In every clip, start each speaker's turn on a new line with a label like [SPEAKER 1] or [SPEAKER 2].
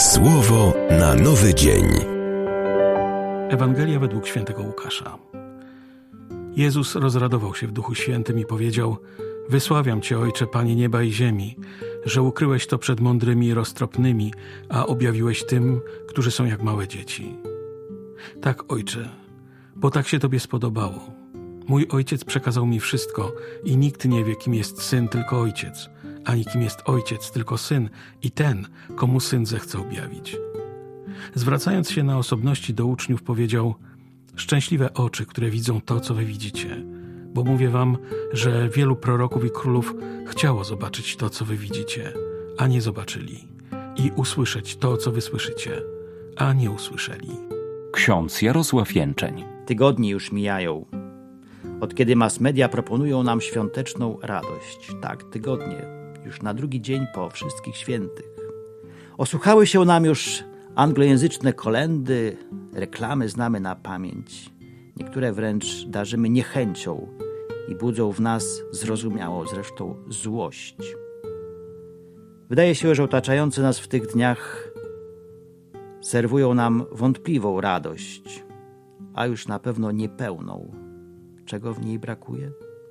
[SPEAKER 1] Słowo na nowy dzień.
[SPEAKER 2] Ewangelia według świętego Łukasza. Jezus rozradował się w Duchu Świętym i powiedział: Wysławiam Cię, Ojcze, Panie nieba i ziemi, że ukryłeś to przed mądrymi i roztropnymi, a objawiłeś tym, którzy są jak małe dzieci. Tak, Ojcze, bo tak się Tobie spodobało. Mój Ojciec przekazał mi wszystko i nikt nie wie, kim jest Syn, tylko Ojciec, ani kim jest Ojciec, tylko Syn i ten, komu Syn zechce objawić. Zwracając się na osobności do uczniów, powiedział: Szczęśliwe oczy, które widzą to, co wy widzicie, bo mówię wam, że wielu proroków i królów chciało zobaczyć to, co wy widzicie, a nie zobaczyli, i usłyszeć to, co wy słyszycie, a nie usłyszeli.
[SPEAKER 3] Ksiądz Jarosław Jęczeń.
[SPEAKER 4] Tygodnie już mijają, od kiedy mass media proponują nam świąteczną radość. Tak, tygodnie, już na drugi dzień po wszystkich świętych. Osłuchały się nam już anglojęzyczne kolędy, reklamy znamy na pamięć. Niektóre wręcz darzymy niechęcią i budzą w nas zrozumiałą zresztą złość. Wydaje się, że otaczający nas w tych dniach serwują nam wątpliwą radość, a już na pewno niepełną. Czego w niej brakuje?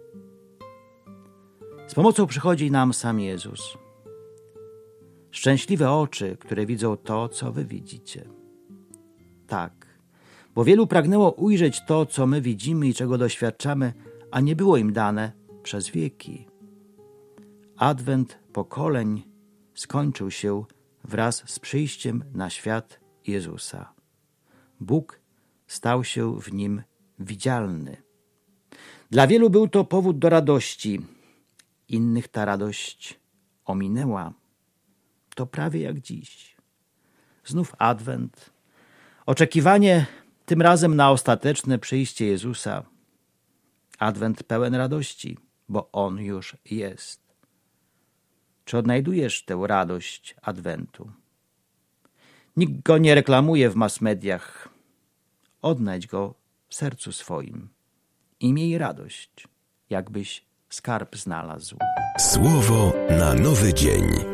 [SPEAKER 4] Z pomocą przychodzi nam sam Jezus. Szczęśliwe oczy, które widzą to, co wy widzicie. Tak, bo wielu pragnęło ujrzeć to, co my widzimy i czego doświadczamy, a nie było im dane przez wieki. Adwent pokoleń skończył się wraz z przyjściem na świat Jezusa. Bóg stał się w nim widzialny. Dla wielu był to powód do radości. Innych ta radość ominęła. To prawie jak dziś. Znów Adwent. Oczekiwanie tym razem na ostateczne przyjście Jezusa. Adwent pełen radości, bo On już jest. Czy odnajdujesz tę radość Adwentu? Nikt go nie reklamuje w mass mediach. Odnajdź go w sercu swoim i miej radość, jakbyś skarb znalazł.
[SPEAKER 1] Słowo na nowy dzień.